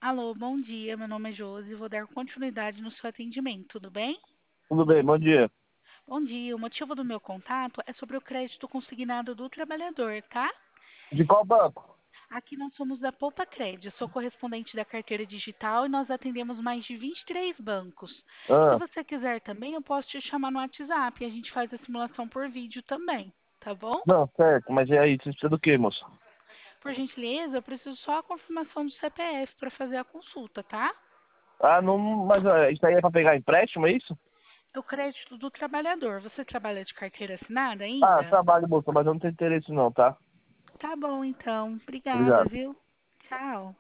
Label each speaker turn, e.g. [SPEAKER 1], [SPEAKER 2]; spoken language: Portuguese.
[SPEAKER 1] Alô, bom dia. Meu nome é Josi. Vou dar continuidade no seu atendimento, tudo bem?
[SPEAKER 2] Tudo bem, bom dia.
[SPEAKER 1] Bom dia. O motivo do meu contato é sobre o crédito consignado do trabalhador, tá?
[SPEAKER 2] De qual banco?
[SPEAKER 1] Aqui nós somos da Poupa Cred. Sou correspondente da carteira digital e nós atendemos mais de 23 bancos. Se
[SPEAKER 2] Ah,
[SPEAKER 1] você quiser também, eu posso te chamar no WhatsApp e a gente faz a simulação por vídeo também, tá bom?
[SPEAKER 2] não, certo, mas e aí, você precisa do quê, moço?
[SPEAKER 1] Por gentileza, eu preciso só a confirmação do CPF para fazer a consulta, tá?
[SPEAKER 2] Ah, não, mas isso aí é pra pegar empréstimo, é isso?
[SPEAKER 1] É o crédito do trabalhador. Você trabalha de carteira assinada
[SPEAKER 2] Ah,
[SPEAKER 1] ainda?
[SPEAKER 2] trabalho, moço, mas eu não tenho interesse não, tá?
[SPEAKER 1] Tá bom, então. Obrigada,
[SPEAKER 2] Obrigado.
[SPEAKER 1] viu? Tchau.